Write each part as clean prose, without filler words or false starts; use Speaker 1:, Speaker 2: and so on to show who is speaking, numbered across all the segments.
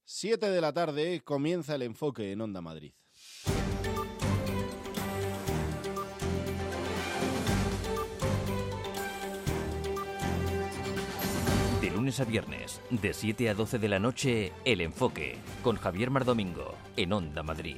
Speaker 1: 7 de la tarde comienza el enfoque en Onda Madrid.
Speaker 2: De lunes a viernes, de 7 a 12 de la noche, El Enfoque, con Javier Mardomingo, en Onda Madrid.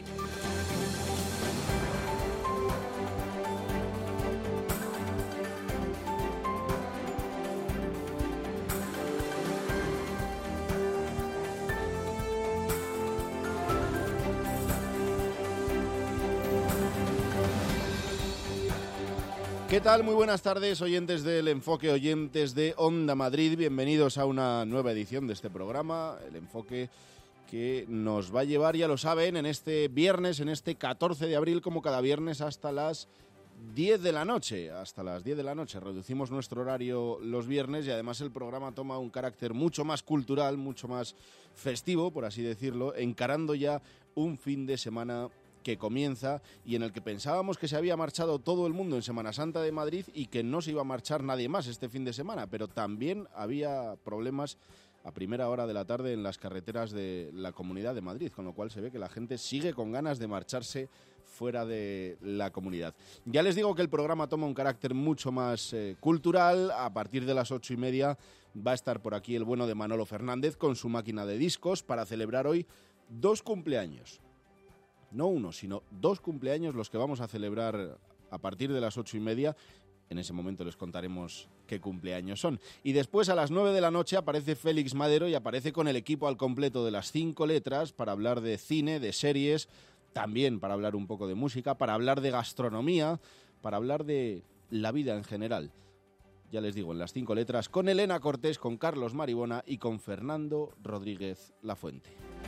Speaker 1: ¿Qué tal? Muy buenas tardes, oyentes del Enfoque, oyentes de Onda Madrid. Bienvenidos a una nueva edición de este programa, El Enfoque, que nos va a llevar, ya lo saben, en este viernes, en este 14 de abril, como cada viernes, hasta las 10 de la noche. Hasta las 10 de la noche. Reducimos nuestro horario los viernes y además el programa toma un carácter mucho más cultural, mucho más festivo, por así decirlo, encarando ya un fin de semana que comienza y en el que pensábamos que se había marchado todo el mundo en Semana Santa de Madrid y que no se iba a marchar nadie más este fin de semana, pero también había problemas a primera hora de la tarde en las carreteras de la Comunidad de Madrid, con lo cual se ve que la gente sigue con ganas de marcharse fuera de la comunidad. Ya les digo que el programa toma un carácter mucho más cultural. A partir de las 8:30 va a estar por aquí el bueno de Manolo Fernández con su máquina de discos para celebrar hoy 2 cumpleaños. No uno, sino 2 cumpleaños los que vamos a celebrar a partir de las 8:30. En ese momento les contaremos qué cumpleaños son. Y después a las 9 de la noche aparece Félix Madero y aparece con el equipo al completo de las 5 letras para hablar de cine, de series, también para hablar un poco de música, para hablar de gastronomía, para hablar de la vida en general. Ya les digo, en las 5 letras, con Elena Cortés, con Carlos Maribona y con Fernando Rodríguez Lafuente.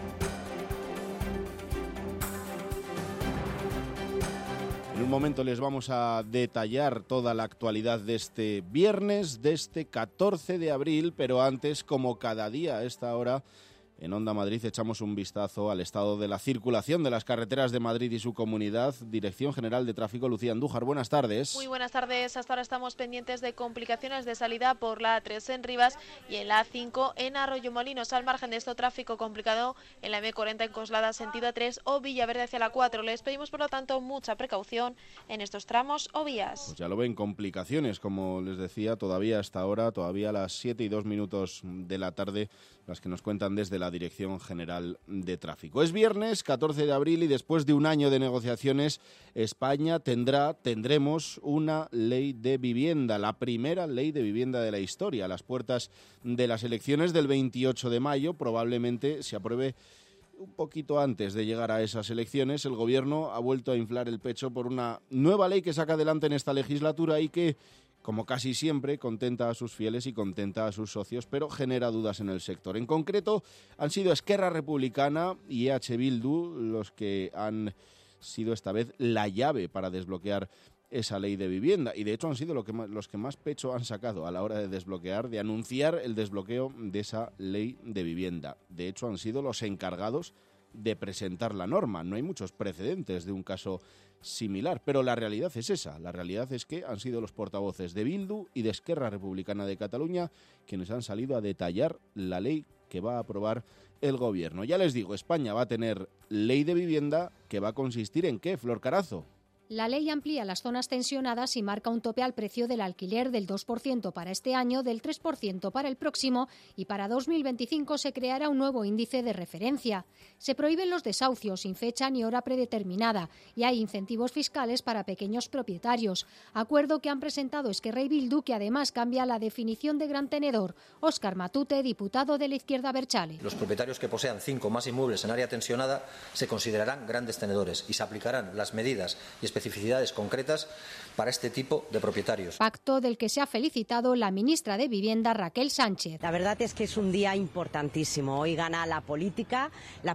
Speaker 1: En un momento les vamos a detallar toda la actualidad de este viernes, de este 14 de abril, pero antes, como cada día a esta hora, en Onda Madrid echamos un vistazo al estado de la circulación de las carreteras de Madrid y su comunidad. Dirección General de Tráfico, Lucía Andújar, buenas tardes.
Speaker 3: Muy buenas tardes. Hasta ahora estamos pendientes de complicaciones de salida por la A3 en Rivas y en la A5 en Arroyomolinos. Al margen de esto, tráfico complicado en la M40 en Coslada, sentido A3 o Villaverde hacia la 4. Les pedimos, por lo tanto, mucha precaución en estos tramos o vías.
Speaker 1: Pues ya lo ven, complicaciones, como les decía, todavía hasta ahora, todavía a las 7:02 de la tarde, las que nos cuentan desde la Dirección General de Tráfico. Es viernes, 14 de abril, y después de un año de negociaciones, España tendremos una ley de vivienda, la primera ley de vivienda de la historia. A las puertas de las elecciones del 28 de mayo, probablemente se apruebe un poquito antes de llegar a esas elecciones. El Gobierno ha vuelto a inflar el pecho por una nueva ley que saca adelante en esta legislatura y que, como casi siempre, contenta a sus fieles y contenta a sus socios, pero genera dudas en el sector. En concreto, han sido Esquerra Republicana y EH Bildu los que han sido esta vez la llave para desbloquear esa ley de vivienda, y de hecho han sido los que más pecho han sacado a la hora de desbloquear, de anunciar el desbloqueo de esa ley de vivienda. De hecho han sido los encargados de presentar la norma. No hay muchos precedentes de un caso similar, pero la realidad es esa. La realidad es que han sido los portavoces de Bildu y de Esquerra Republicana de Cataluña quienes han salido a detallar la ley que va a aprobar el Gobierno. Ya les digo, España va a tener ley de vivienda que va a consistir en ¿qué, Flor Carazo?
Speaker 4: La ley amplía las zonas tensionadas y marca un tope al precio del alquiler del 2% para este año, del 3% para el próximo, y para 2025 se creará un nuevo índice de referencia. Se prohíben los desahucios sin fecha ni hora predeterminada y hay incentivos fiscales para pequeños propietarios. Acuerdo que han presentado Esquerra y Bildu, que además cambia la definición de gran tenedor. Óscar Matute, diputado de la Izquierda Abertzale.
Speaker 5: Los propietarios que posean 5 o más inmuebles en área tensionada se considerarán grandes tenedores y se aplicarán las medidas y especificidades concretas para este tipo de propietarios.
Speaker 4: Pacto del que se ha felicitado la ministra de Vivienda, Raquel Sánchez.
Speaker 6: La verdad es que es un día importantísimo. Hoy gana la política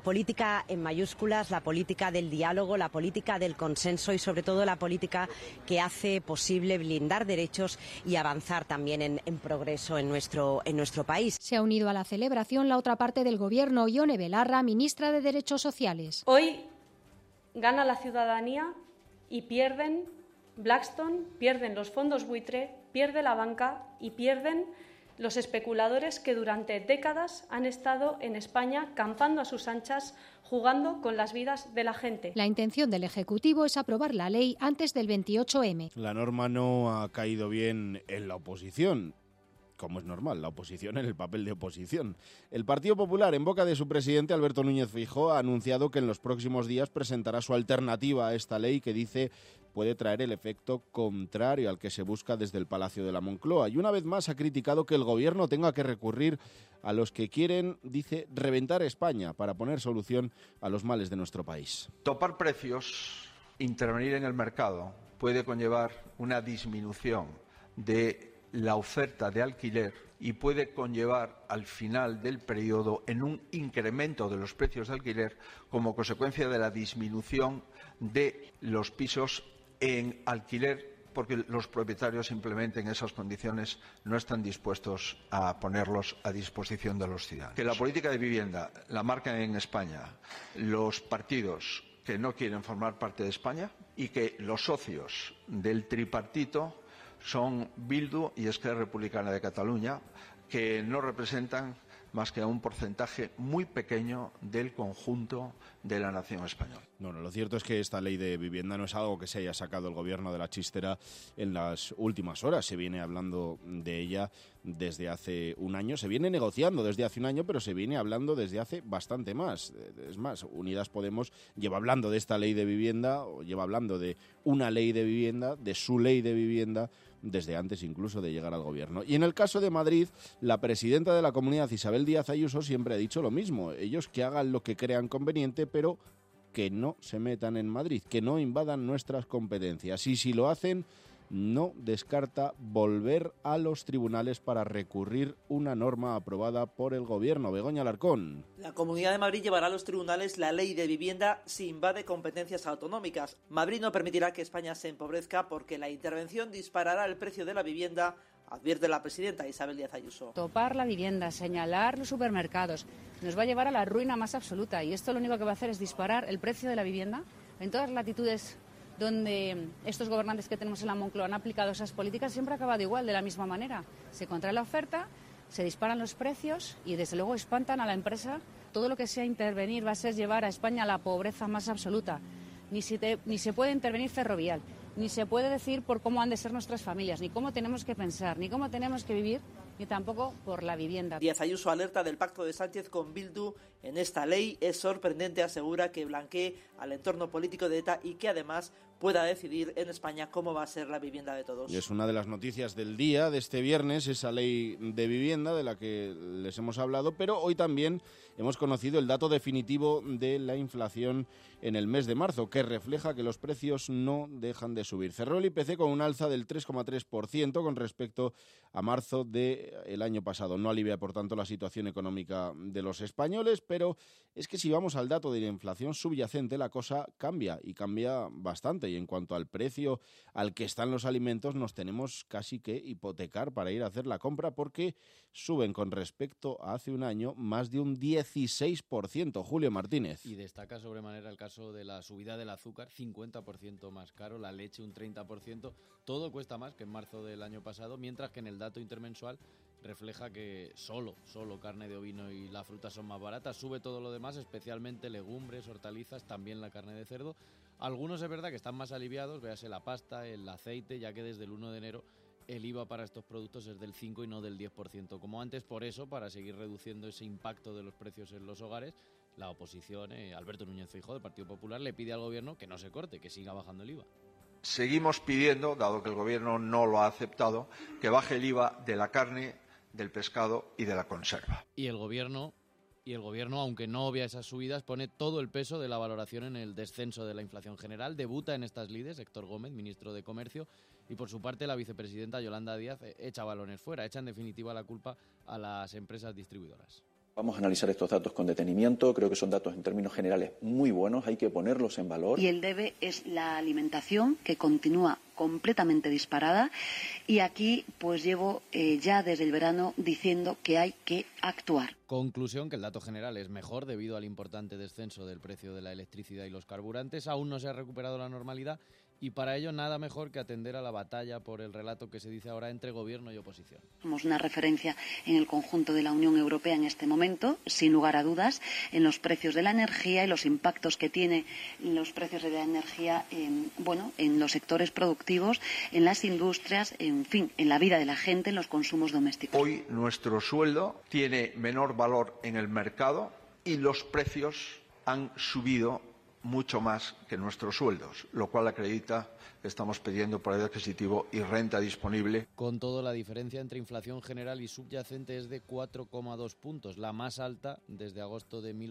Speaker 6: en mayúsculas, la política del diálogo, la política del consenso y sobre todo la política que hace posible blindar derechos y avanzar también en progreso en nuestro país.
Speaker 4: Se ha unido a la celebración la otra parte del Gobierno, Ione Belarra, ministra de Derechos Sociales.
Speaker 7: Hoy gana la ciudadanía y pierden Blackstone, pierden los fondos buitre, pierde la banca y pierden los especuladores que durante décadas han estado en España campando a sus anchas, jugando con las vidas de la gente.
Speaker 4: La intención del Ejecutivo es aprobar la ley antes del 28M.
Speaker 1: La norma no ha caído bien en la oposición. Como es normal, la oposición en el papel de oposición. El Partido Popular, en boca de su presidente Alberto Núñez Feijóo, ha anunciado que en los próximos días presentará su alternativa a esta ley que dice puede traer el efecto contrario al que se busca desde el Palacio de la Moncloa. Y una vez más ha criticado que el gobierno tenga que recurrir a los que quieren, dice, reventar España para poner solución a los males de nuestro país.
Speaker 8: Topar precios, intervenir en el mercado, puede conllevar una disminución de la oferta de alquiler y puede conllevar al final del periodo en un incremento de los precios de alquiler como consecuencia de la disminución de los pisos en alquiler, porque los propietarios simplemente en esas condiciones no están dispuestos a ponerlos a disposición de los ciudadanos. Que la política de vivienda la marcan en España los partidos que no quieren formar parte de España y que los socios del tripartito son Bildu y Esquerra Republicana de Cataluña, que no representan más que a un porcentaje muy pequeño del conjunto de la nación española.
Speaker 1: Bueno, lo cierto es que esta ley de vivienda no es algo que se haya sacado el gobierno de la chistera en las últimas horas. Se viene hablando de ella desde hace un año, se viene negociando desde hace un año, pero se viene hablando desde hace bastante más. Es más, Unidas Podemos lleva hablando de esta ley de vivienda, o lleva hablando de una ley de vivienda, de su ley de vivienda, desde antes incluso de llegar al gobierno. Y en el caso de Madrid, la presidenta de la Comunidad, Isabel Díaz Ayuso, siempre ha dicho lo mismo. Ellos que hagan lo que crean conveniente, pero que no se metan en Madrid, que no invadan nuestras competencias. Y si lo hacen, no descarta volver a los tribunales para recurrir una norma aprobada por el gobierno. Begoña Alarcón.
Speaker 9: La Comunidad de Madrid llevará a los tribunales la ley de vivienda si invade competencias autonómicas. Madrid no permitirá que España se empobrezca porque la intervención disparará el precio de la vivienda, advierte la presidenta Isabel Díaz Ayuso.
Speaker 10: Topar la vivienda, señalar los supermercados, nos va a llevar a la ruina más absoluta y esto lo único que va a hacer es disparar el precio de la vivienda en todas las latitudes donde estos gobernantes que tenemos en la Moncloa han aplicado esas políticas. Siempre ha acabado igual, de la misma manera. Se contrae la oferta, se disparan los precios y desde luego espantan a la empresa. Todo lo que sea intervenir va a ser llevar a España a la pobreza más absoluta. Ni se puede intervenir ferrovial, ni se puede decir por cómo han de ser nuestras familias, ni cómo tenemos que pensar, ni cómo tenemos que vivir, ni tampoco por la vivienda.
Speaker 9: Díaz Ayuso alerta del pacto de Sánchez con Bildu en esta ley. Es sorprendente, asegura, que blanquee al entorno político de ETA y que además pueda decidir en España cómo va a ser la vivienda de todos.
Speaker 1: Y es una de las noticias del día, de este viernes, esa ley de vivienda de la que les hemos hablado, pero hoy también hemos conocido el dato definitivo de la inflación en el mes de marzo, que refleja que los precios no dejan de subir. Cerró el IPC con un alza del 3,3% con respecto a marzo del año pasado. No alivia, por tanto, la situación económica de los españoles, pero es que si vamos al dato de la inflación subyacente, la cosa cambia, y cambia bastante. Y en cuanto al precio al que están los alimentos, nos tenemos casi que hipotecar para ir a hacer la compra, porque suben con respecto a hace un año más de un 16%. Julio Martínez.
Speaker 11: Y destaca sobremanera el caso de la subida del azúcar, 50% más caro, la leche un 30%, todo cuesta más que en marzo del año pasado, mientras que en el dato intermensual refleja que solo carne de ovino y la fruta son más baratas. Sube todo lo demás, especialmente legumbres, hortalizas, también la carne de cerdo. Algunos es verdad que están más aliviados, véase la pasta, el aceite, ya que desde el 1 de enero el IVA para estos productos es del 5 y no del 10%. Como antes, por eso, para seguir reduciendo ese impacto de los precios en los hogares, la oposición, Alberto Núñez Feijóo, del Partido Popular, le pide al gobierno que no se corte, que siga bajando el IVA.
Speaker 8: Seguimos pidiendo, dado que el gobierno no lo ha aceptado, que baje el IVA de la carne, del pescado y de la conserva.
Speaker 11: Y el gobierno, aunque no obvia esas subidas, pone todo el peso de la valoración en el descenso de la inflación general. Debuta en estas lides Héctor Gómez, ministro de Comercio, y por su parte la vicepresidenta Yolanda Díaz echa balones fuera, echa en definitiva la culpa a las empresas distribuidoras.
Speaker 12: Vamos a analizar estos datos con detenimiento. Creo que son datos en términos generales muy buenos, hay que ponerlos en valor.
Speaker 13: Y el debe es la alimentación, que continúa completamente disparada. Y aquí pues llevo ya desde el verano diciendo que hay que actuar.
Speaker 11: Conclusión, que el dato general es mejor debido al importante descenso del precio de la electricidad y los carburantes. Aún no se ha recuperado la normalidad y para ello nada mejor que atender a la batalla por el relato que se dice ahora entre gobierno y oposición.
Speaker 13: Somos una referencia en el conjunto de la Unión Europea en este momento, sin lugar a dudas, en los precios de la energía y los impactos que tiene los precios de la energía en los sectores productivos, en las industrias, en fin, en la vida de la gente, en los consumos domésticos.
Speaker 8: Hoy nuestro sueldo tiene menor valor en el mercado y los precios han subido mucho más que nuestros sueldos, lo cual acredita que estamos pidiendo poder adquisitivo y renta disponible.
Speaker 11: Con todo, la diferencia entre inflación general y subyacente es de 4,2 puntos, la más alta desde agosto de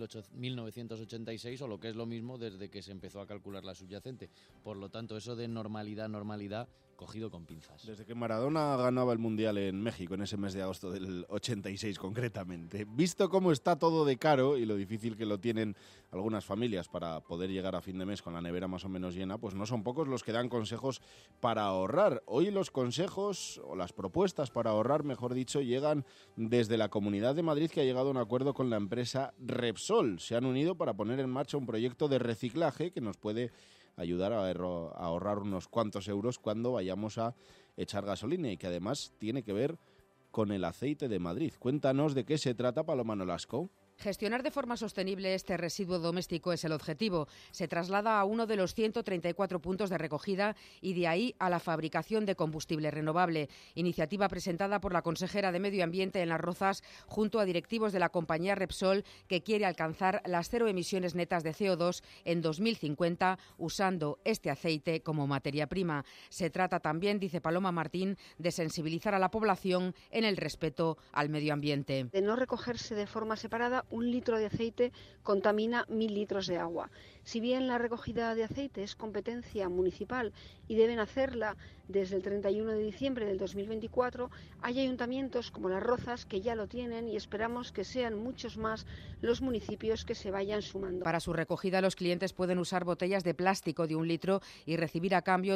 Speaker 11: 1986, o lo que es lo mismo desde que se empezó a calcular la subyacente. Por lo tanto, eso de normalidad, cogido con pinzas.
Speaker 1: Desde que Maradona ganaba el Mundial en México, en ese mes de agosto del 86 concretamente. Visto cómo está todo de caro y lo difícil que lo tienen algunas familias para poder llegar a fin de mes con la nevera más o menos llena, pues no son pocos los que dan consejos para ahorrar. Hoy los consejos, o las propuestas para ahorrar, mejor dicho, llegan desde la Comunidad de Madrid, que ha llegado a un acuerdo con la empresa Repsol. Se han unido para poner en marcha un proyecto de reciclaje que nos puede ayudar a ahorrar unos cuantos euros cuando vayamos a echar gasolina, y que además tiene que ver con el aceite de Madrid. Cuéntanos de qué se trata, Paloma Nolasco.
Speaker 14: Gestionar de forma sostenible este residuo doméstico es el objetivo. Se traslada a uno de los 134 puntos de recogida y de ahí a la fabricación de combustible renovable. Iniciativa presentada por la consejera de Medio Ambiente en Las Rozas junto a directivos de la compañía Repsol, que quiere alcanzar las 0 emisiones netas de CO2 en 2050 usando este aceite como materia prima. Se trata también, dice Paloma Martín, de sensibilizar a la población en el respeto al medio ambiente.
Speaker 15: De no recogerse de forma separada, 1 litro de aceite contamina 1.000 litros de agua. Si bien la recogida de aceite es competencia municipal y deben hacerla desde el 31 de diciembre del 2024, hay ayuntamientos como Las Rozas que ya lo tienen y esperamos que sean muchos más los municipios que se vayan sumando.
Speaker 14: Para su recogida, los clientes pueden usar botellas de plástico de 1 litro y recibir a cambio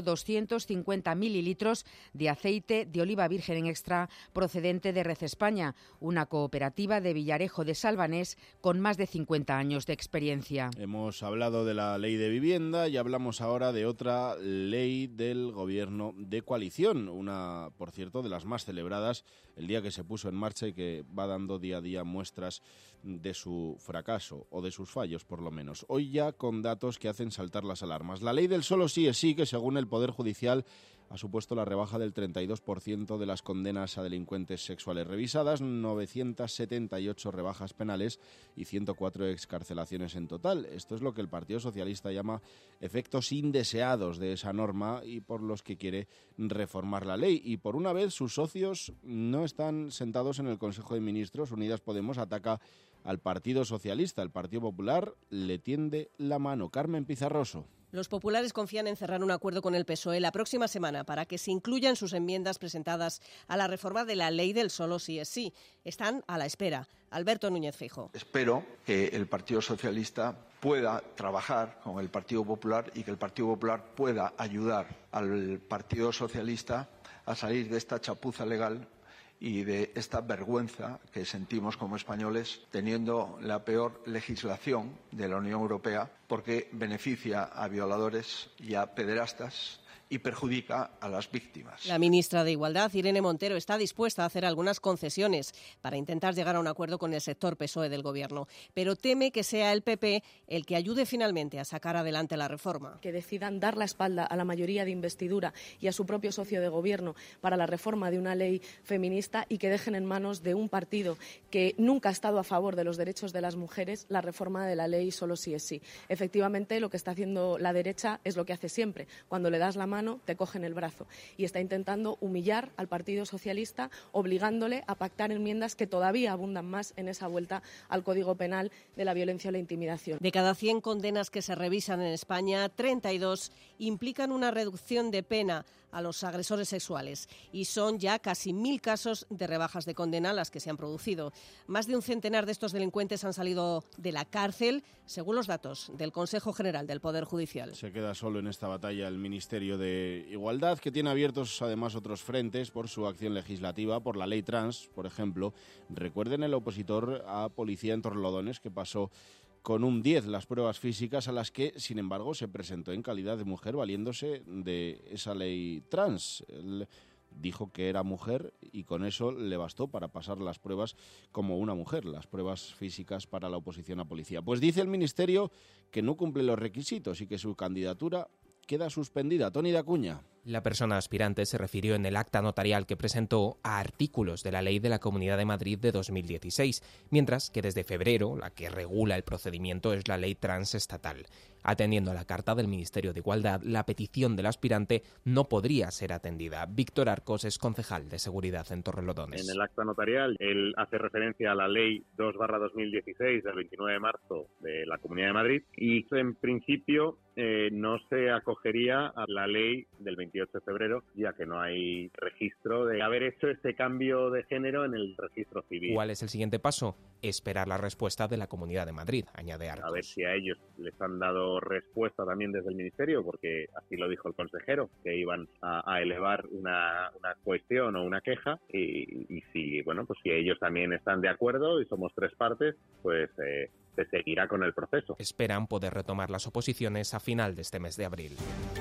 Speaker 14: 250 mililitros de aceite de oliva virgen en extra procedente de Red España, una cooperativa de Villarejo de Salvanés con más de 50 años de experiencia.
Speaker 1: Hemos hablado de la ley de vivienda y hablamos ahora de otra ley del gobierno de coalición, una, por cierto, de las más celebradas el día que se puso en marcha y que va dando día a día muestras de su fracaso, o de sus fallos por lo menos. Hoy ya con datos que hacen saltar las alarmas. La ley del solo sí es sí, que según el Poder Judicial ha supuesto la rebaja del 32% de las condenas a delincuentes sexuales revisadas, 978 rebajas penales y 104 excarcelaciones en total. Esto es lo que el Partido Socialista llama efectos indeseados de esa norma y por los que quiere reformar la ley. Y por una vez sus socios no están sentados en el Consejo de Ministros. Unidas Podemos ataca al Partido Socialista. El Partido Popular le tiende la mano. Carmen Pizarroso.
Speaker 16: Los populares confían en cerrar un acuerdo con el PSOE la próxima semana para que se incluyan sus enmiendas presentadas a la reforma de la ley del solo sí es sí. Están a la espera. Alberto Núñez Feijóo.
Speaker 8: Espero que el Partido Socialista pueda trabajar con el Partido Popular y que el Partido Popular pueda ayudar al Partido Socialista a salir de esta chapuza legal y de esta vergüenza que sentimos como españoles teniendo la peor legislación de la Unión Europea, porque beneficia a violadores y a pederastas y perjudica a las víctimas.
Speaker 16: La ministra de Igualdad, Irene Montero, está dispuesta a hacer algunas concesiones para intentar llegar a un acuerdo con el sector PSOE del Gobierno, pero teme que sea el PP el que ayude finalmente a sacar adelante la reforma.
Speaker 17: Que decidan dar la espalda a la mayoría de investidura y a su propio socio de Gobierno para la reforma de una ley feminista y que dejen en manos de un partido que nunca ha estado a favor de los derechos de las mujeres la reforma de la ley solo sí es sí. Efectivamente, lo que está haciendo la derecha es lo que hace siempre. Cuando le das la mano, te cogen el brazo, y está intentando humillar al Partido Socialista, obligándole a pactar enmiendas que todavía abundan más en esa vuelta al Código Penal de la violencia o la intimidación.
Speaker 16: De cada 100 condenas que se revisan en España, 32 implican una reducción de pena a los agresores sexuales, y son ya casi 1.000 casos de rebajas de condena las que se han producido. Más de un centenar de estos delincuentes han salido de la cárcel, según los datos del Consejo General del Poder Judicial.
Speaker 1: Se queda solo en esta batalla el Ministerio de Igualdad, que tiene abiertos además otros frentes por su acción legislativa, por la ley trans, por ejemplo. Recuerden el opositor a policía en Torrelodones que pasó con un 10 las pruebas físicas, a las que, sin embargo, se presentó en calidad de mujer valiéndose de esa ley trans. Él dijo que era mujer y con eso le bastó para pasar las pruebas como una mujer, las pruebas físicas para la oposición a policía. Pues dice el Ministerio que no cumple los requisitos y que su candidatura queda suspendida. Toni de Acuña.
Speaker 18: La persona aspirante se refirió en el acta notarial que presentó a artículos de la Ley de la Comunidad de Madrid de 2016, mientras que desde febrero la que regula el procedimiento es la Ley Transestatal. Atendiendo a la carta del Ministerio de Igualdad, la petición del aspirante no podría ser atendida. Víctor Arcos es concejal de Seguridad en Torrelodones.
Speaker 19: En el acta notarial, él hace referencia a la Ley 2/2016 del 29 de marzo de la Comunidad de Madrid y en principio no se acogería a la ley del 28 de febrero, ya que no hay registro de haber hecho este cambio de género en el registro civil.
Speaker 18: ¿Cuál es el siguiente paso? Esperar la respuesta de la Comunidad de Madrid, añade Arcos.
Speaker 19: A ver si a ellos les han dado respuesta también desde el Ministerio, porque así lo dijo el consejero, que iban a elevar una cuestión o una queja y si, bueno, pues si ellos también están de acuerdo y somos tres partes, pues se seguirá con el proceso.
Speaker 18: Esperan poder retomar las oposiciones a final de este mes de abril.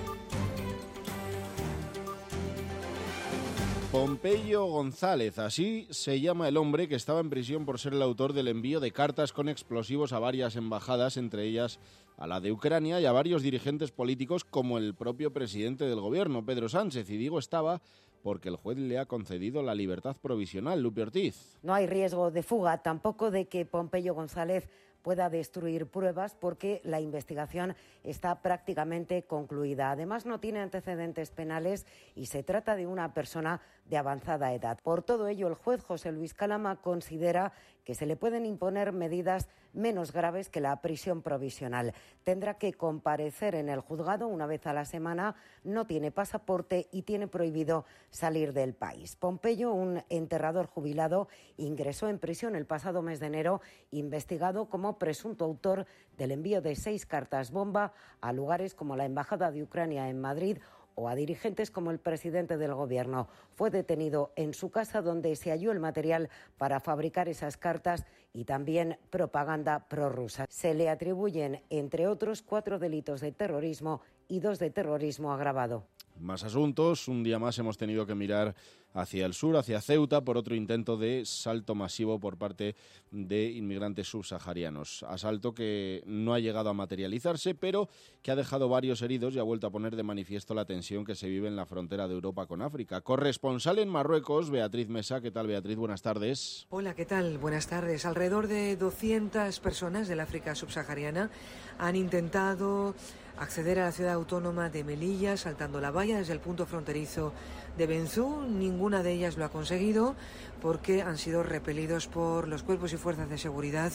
Speaker 1: Pompeyo González, así se llama el hombre que estaba en prisión por ser el autor del envío de cartas con explosivos a varias embajadas, entre ellas a la de Ucrania y a varios dirigentes políticos como el propio presidente del gobierno, Pedro Sánchez. Y digo estaba porque el juez le ha concedido la libertad provisional. Lupe Ortiz.
Speaker 20: No hay riesgo de fuga, tampoco de que Pompeyo González pueda destruir pruebas porque la investigación está prácticamente concluida. Además, no tiene antecedentes penales y se trata de una persona de avanzada edad. Por todo ello, el juez José Luis Calama considera que se le pueden imponer medidas menos graves que la prisión provisional. Tendrá que comparecer en el juzgado una vez a la semana, no tiene pasaporte y tiene prohibido salir del país. Pompeyo, un enterrador jubilado, ingresó en prisión el pasado mes de enero, investigado como presunto autor del envío de 6 cartas bomba a lugares como la Embajada de Ucrania en Madrid o a dirigentes como el presidente del gobierno. Fue detenido en su casa donde se halló el material para fabricar esas cartas y también propaganda prorrusa. Se le atribuyen, entre otros, 4 delitos de terrorismo y 2 de terrorismo agravado.
Speaker 1: Más asuntos. Un día más hemos tenido que mirar hacia el sur, hacia Ceuta, por otro intento de salto masivo por parte de inmigrantes subsaharianos. Asalto que no ha llegado a materializarse, pero que ha dejado varios heridos y ha vuelto a poner de manifiesto la tensión que se vive en la frontera de Europa con África. Corresponsal en Marruecos, Beatriz Mesa. ¿Qué tal, Beatriz? Buenas tardes.
Speaker 21: Hola, ¿qué tal? Buenas tardes. Alrededor de 200 personas del África subsahariana han intentado acceder a la ciudad autónoma de Melilla saltando la valla desde el punto fronterizo de Benzú. Ninguna de ellas lo ha conseguido porque han sido repelidos por los cuerpos y fuerzas de seguridad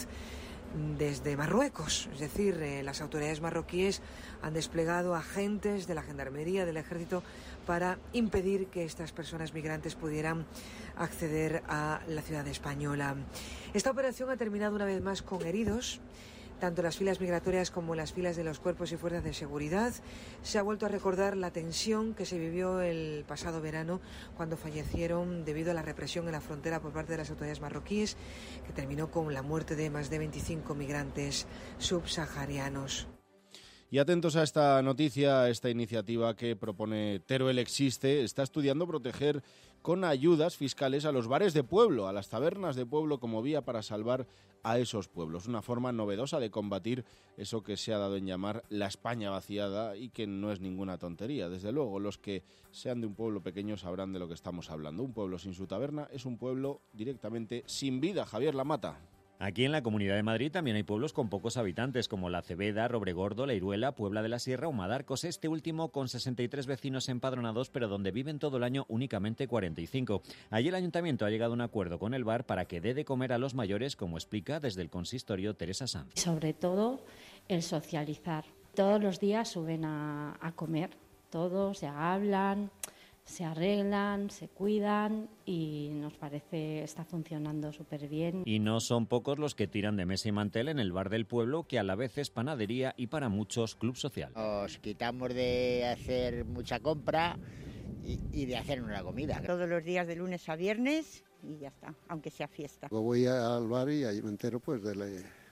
Speaker 21: desde Marruecos. Es decir, las autoridades marroquíes han desplegado agentes de la Gendarmería, del Ejército, para impedir que estas personas migrantes pudieran acceder a la ciudad española. Esta operación ha terminado una vez más con heridos. Tanto las filas migratorias como las filas de los cuerpos y fuerzas de seguridad. Se ha vuelto a recordar la tensión que se vivió el pasado verano cuando fallecieron debido a la represión en la frontera por parte de las autoridades marroquíes, que terminó con la muerte de más de 25 migrantes subsaharianos.
Speaker 1: Y atentos a esta noticia, a esta iniciativa que propone Teruel Existe. Está estudiando proteger con ayudas fiscales a los bares de pueblo, a las tabernas de pueblo, como vía para salvar a esos pueblos. Una forma novedosa de combatir eso que se ha dado en llamar la España vaciada y que no es ninguna tontería. Desde luego, los que sean de un pueblo pequeño sabrán de lo que estamos hablando. Un pueblo sin su taberna es un pueblo directamente sin vida. Javier Lamata.
Speaker 22: Aquí en la Comunidad de Madrid también hay pueblos con pocos habitantes, como La Cebeda, Robregordo, La Iruela, Puebla de la Sierra o Madarcos, este último con 63 vecinos empadronados, pero donde viven todo el año únicamente 45. Allí el Ayuntamiento ha llegado a un acuerdo con el bar para que dé de comer a los mayores, como explica desde el consistorio Teresa Sanz.
Speaker 23: Sobre todo el socializar. Todos los días suben a comer, todos se hablan, se arreglan, se cuidan y nos parece está funcionando súper bien.
Speaker 22: Y no son pocos los que tiran de mesa y mantel en el bar del pueblo, que a la vez es panadería y para muchos club social.
Speaker 24: Nos quitamos de hacer mucha compra y de hacer una comida.
Speaker 25: Todos los días de lunes a viernes y ya está, aunque sea fiesta.
Speaker 26: Voy al bar y ahí me entero pues de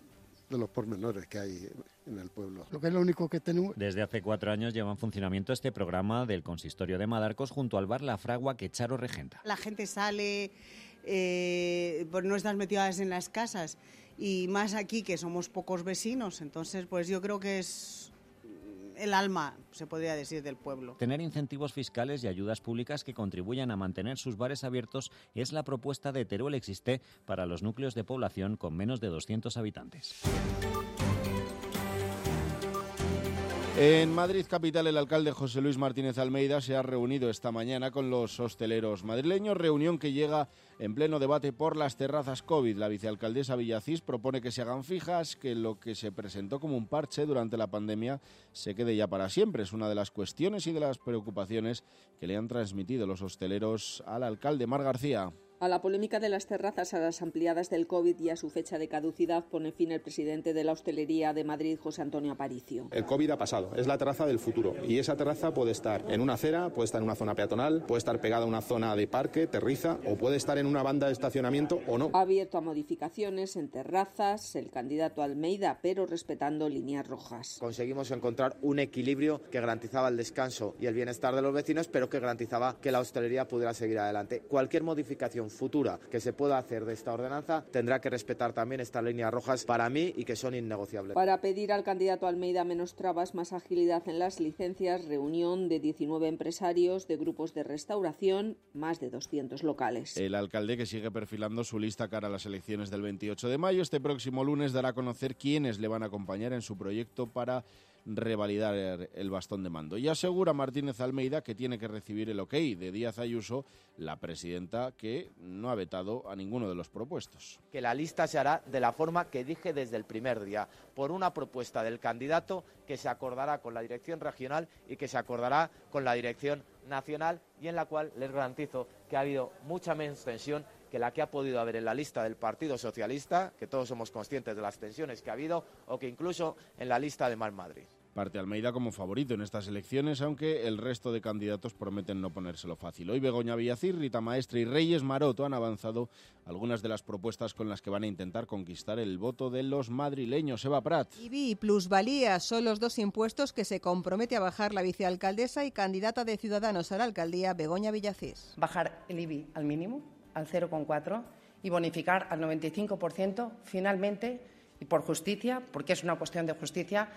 Speaker 2: de los pormenores que hay en el pueblo. Lo que es lo único que tenemos.
Speaker 22: Desde hace 4 años lleva en funcionamiento este programa del Consistorio de Madarcos junto al bar La Fragua que Charo regenta.
Speaker 3: La gente sale por no estar metidas en las casas y más aquí que somos pocos vecinos, entonces pues yo creo que es el alma, se podría decir, del pueblo.
Speaker 22: Tener incentivos fiscales y ayudas públicas que contribuyan a mantener sus bares abiertos es la propuesta de Teruel Existe para los núcleos de población con menos de 200 habitantes.
Speaker 1: En Madrid capital, el alcalde José Luis Martínez Almeida se ha reunido esta mañana con los hosteleros madrileños, reunión que llega en pleno debate por las terrazas COVID. La vicealcaldesa Villacís propone que se hagan fijas, que lo que se presentó como un parche durante la pandemia se quede ya para siempre. Es una de las cuestiones y de las preocupaciones que le han transmitido los hosteleros al alcalde. Mar García.
Speaker 5: A la polémica de las terrazas a las ampliadas del COVID y a su fecha de caducidad pone fin el presidente de la Hostelería de Madrid, José Antonio Aparicio.
Speaker 6: El COVID ha pasado, es la terraza del futuro y esa terraza puede estar en una acera, puede estar en una zona peatonal, puede estar pegada a una zona de parque, terriza o puede estar en una banda de estacionamiento o no.
Speaker 5: Ha abierto a modificaciones en terrazas el candidato Almeida, pero respetando líneas rojas.
Speaker 25: Conseguimos encontrar un equilibrio que garantizaba el descanso y el bienestar de los vecinos, pero que garantizaba que la hostelería pudiera seguir adelante. Cualquier modificación futura que se pueda hacer de esta ordenanza tendrá que respetar también estas líneas rojas para mí y que son innegociables.
Speaker 5: Para pedir al candidato Almeida menos trabas, más agilidad en las licencias, reunión de 19 empresarios de grupos de restauración, más de 200 locales.
Speaker 1: El alcalde, que sigue perfilando su lista cara a las elecciones del 28 de mayo, este próximo lunes dará a conocer quiénes le van a acompañar en su proyecto para revalidar el bastón de mando. Y asegura Martínez Almeida que tiene que recibir el ok de Díaz Ayuso, la presidenta, que no ha vetado a ninguno de los propuestos.
Speaker 25: Que la lista se hará de la forma que dije desde el primer día, por una propuesta del candidato que se acordará con la dirección regional y que se acordará con la dirección nacional y en la cual les garantizo que ha habido mucha menos tensión que la que ha podido haber en la lista del Partido Socialista, que todos somos conscientes de las tensiones que ha habido, o que incluso en la lista de Más Madrid.
Speaker 1: Parte Almeida como favorito en estas elecciones, aunque el resto de candidatos prometen no ponérselo fácil. Hoy Begoña Villacís, Rita Maestre y Reyes Maroto han avanzado algunas de las propuestas con las que van a intentar conquistar el voto de los madrileños. Eva Prat.
Speaker 26: IBI y plusvalía son los dos impuestos que se compromete a bajar la vicealcaldesa y candidata de Ciudadanos a la alcaldía, Begoña Villacís.
Speaker 27: Bajar el IBI al mínimo, al 0,4, y bonificar al 95% finalmente, y por justicia, porque es una cuestión de justicia,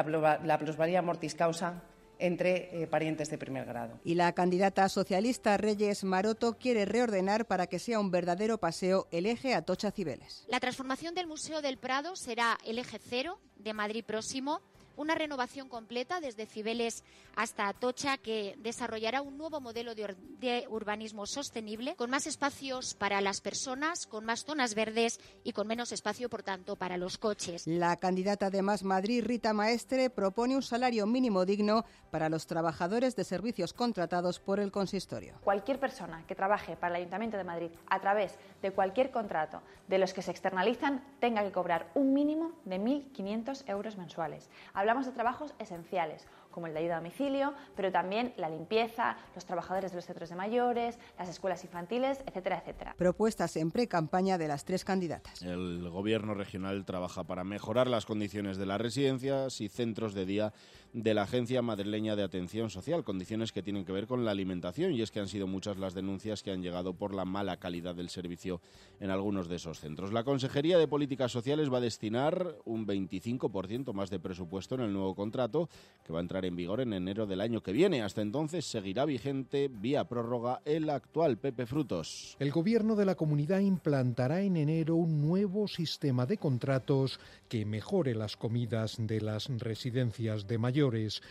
Speaker 27: la plusvalía mortis causa entre parientes de primer grado.
Speaker 26: Y la candidata socialista Reyes Maroto quiere reordenar para que sea un verdadero paseo el eje Atocha-Cibeles.
Speaker 28: La transformación del Museo del Prado será el eje cero de Madrid próximo, una renovación completa desde Cibeles hasta Atocha que desarrollará un nuevo modelo de urbanismo sostenible, con más espacios para las personas, con más zonas verdes y con menos espacio, por tanto, para los coches.
Speaker 26: La candidata de Más Madrid, Rita Maestre, propone un salario mínimo digno para los trabajadores de servicios contratados por el consistorio.
Speaker 29: Cualquier persona que trabaje para el Ayuntamiento de Madrid a través de cualquier contrato de los que se externalizan tenga que cobrar un mínimo de 1.500 euros mensuales. Hablamos de trabajos esenciales, como el de ayuda a domicilio, pero también la limpieza, los trabajadores de los centros de mayores, las escuelas infantiles, etcétera, etcétera.
Speaker 26: Propuestas en pre-campaña de las tres candidatas.
Speaker 1: El gobierno regional trabaja para mejorar las condiciones de las residencias y centros de día de la Agencia Madrileña de Atención Social, condiciones que tienen que ver con la alimentación, y es que han sido muchas las denuncias que han llegado por la mala calidad del servicio en algunos de esos centros. La Consejería de Políticas Sociales va a destinar un 25% más de presupuesto en el nuevo contrato, que va a entrar en vigor en enero del año que viene. Hasta entonces seguirá vigente vía prórroga el actual. Pepe Frutos.
Speaker 30: El Gobierno de la Comunidad implantará en enero un nuevo sistema de contratos que mejore las comidas de las residencias de mayores.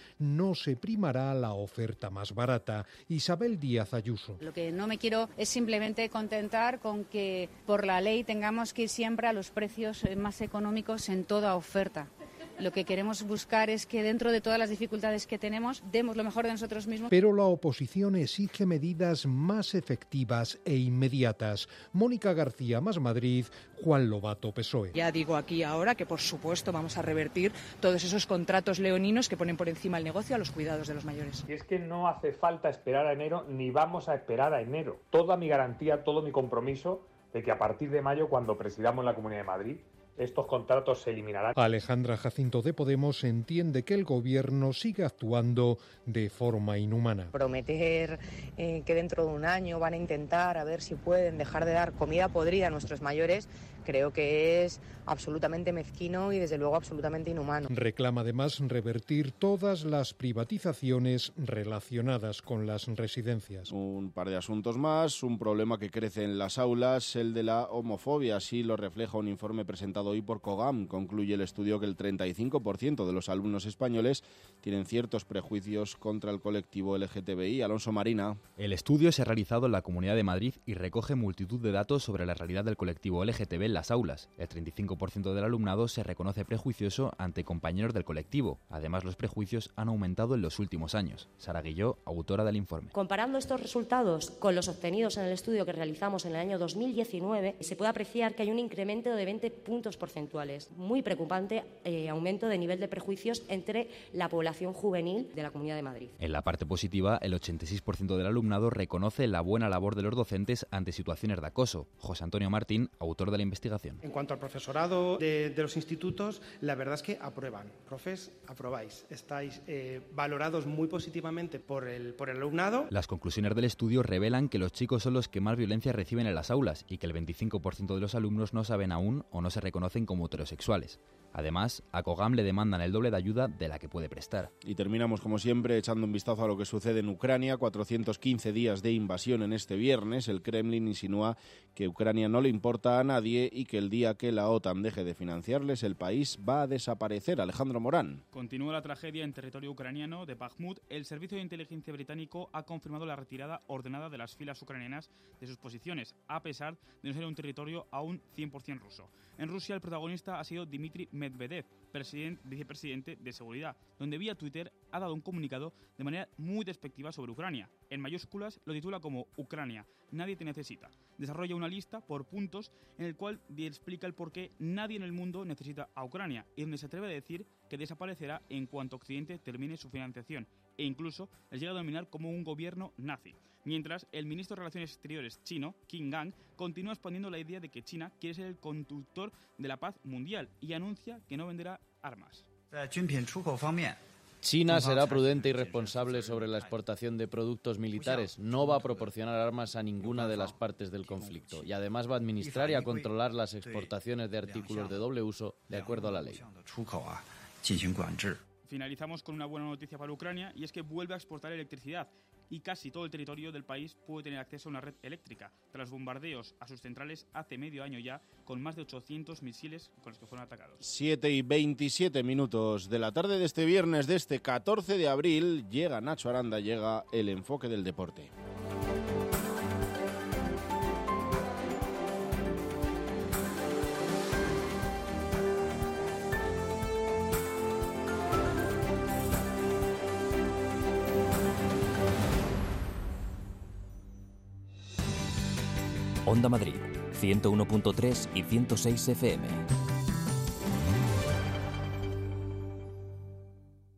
Speaker 30: No se primará la oferta más barata. Isabel Díaz Ayuso.
Speaker 10: Lo que no me quiero es simplemente contentar con que por la ley tengamos que ir siempre a los precios más económicos en toda oferta. Lo que queremos buscar es que dentro de todas las dificultades que tenemos, demos lo mejor de nosotros mismos.
Speaker 30: Pero la oposición exige medidas más efectivas e inmediatas. Mónica García, Más Madrid, Juan Lobato, PSOE.
Speaker 31: Ya digo aquí ahora que por supuesto vamos a revertir todos esos contratos leoninos que ponen por encima el negocio a los cuidados de los mayores.
Speaker 32: Y es que no hace falta esperar a enero, ni vamos a esperar a enero. Toda mi garantía, todo mi compromiso de que a partir de mayo, cuando presidamos la Comunidad de Madrid, estos contratos se eliminarán.
Speaker 30: Alejandra Jacinto de Podemos entiende que el gobierno sigue actuando de forma inhumana.
Speaker 4: Prometer que dentro de un año van a intentar a ver si pueden dejar de dar comida podrida a nuestros mayores, creo que es absolutamente mezquino y desde luego absolutamente inhumano.
Speaker 30: Reclama además revertir todas las privatizaciones relacionadas con las residencias.
Speaker 1: Un par de asuntos más, un problema que crece en las aulas, el de la homofobia, así lo refleja un informe presentado hoy por COGAM. Concluye el estudio que el 35% de los alumnos españoles tienen ciertos prejuicios contra el colectivo LGTBI. Alonso Marina.
Speaker 7: El estudio se ha realizado en la Comunidad de Madrid y recoge multitud de datos sobre la realidad del colectivo LGTB en las aulas. El 35% del alumnado se reconoce prejuicioso ante compañeros del colectivo. Además, los prejuicios han aumentado en los últimos años. Sara Guilló, autora del informe.
Speaker 8: Comparando estos resultados con los obtenidos en el estudio que realizamos en el año 2019, se puede apreciar que hay un incremento de 20 puntos porcentuales. Muy preocupante aumento de nivel de prejuicios entre la población juvenil de la Comunidad de Madrid.
Speaker 7: En la parte positiva, el 86% del alumnado reconoce la buena labor de los docentes ante situaciones de acoso. José Antonio Martín, autor de la investigación.
Speaker 9: En cuanto al profesorado de los institutos, la verdad es que aprueban. Profes, aprobáis. Estáis valorados muy positivamente por el alumnado.
Speaker 7: Las conclusiones del estudio revelan que los chicos son los que más violencia reciben en las aulas y que el 25% de los alumnos no saben aún o no se reconocen como heterosexuales. Además, a COGAM le demandan el doble de ayuda de la que puede prestar.
Speaker 1: Y terminamos, como siempre, echando un vistazo a lo que sucede en Ucrania. 415 días de invasión en este viernes. El Kremlin insinúa que Ucrania no le importa a nadie y que el día que la OTAN deje de financiarles, el país va a desaparecer. Alejandro Morán.
Speaker 11: Continúa la tragedia en territorio ucraniano de Bakhmut. El servicio de inteligencia británico ha confirmado la retirada ordenada de las filas ucranianas de sus posiciones, a pesar de no ser un territorio aún 100% ruso. En Rusia, el protagonista ha sido Dmitry Medvedev, vicepresidente de Seguridad, donde vía Twitter ha dado un comunicado de manera muy despectiva sobre Ucrania. En mayúsculas lo titula como Ucrania, nadie te necesita. Desarrolla una lista por puntos en el cual explica el por qué nadie en el mundo necesita a Ucrania y donde se atreve a decir que desaparecerá en cuanto Occidente termine su financiación e incluso les llega a denominar como un gobierno nazi. Mientras, el ministro de Relaciones Exteriores chino, Qin Gang, continúa expandiendo la idea de que China quiere ser el conductor de la paz mundial y anuncia que no venderá armas.
Speaker 12: China será prudente y responsable sobre la exportación de productos militares. No va a proporcionar armas a ninguna de las partes del conflicto y además va a administrar y a controlar las exportaciones de artículos de doble uso de acuerdo a la ley.
Speaker 11: Finalizamos con una buena noticia para Ucrania y es que vuelve a exportar electricidad y casi todo el territorio del país puede tener acceso a una red eléctrica tras bombardeos a sus centrales hace medio año ya con más de 800 misiles con los que fueron atacados.
Speaker 1: 7:27 de la tarde de este viernes, de este 14 de abril, llega Nacho Aranda, llega el enfoque del deporte.
Speaker 13: Onda Madrid, 101.3 y 106 FM.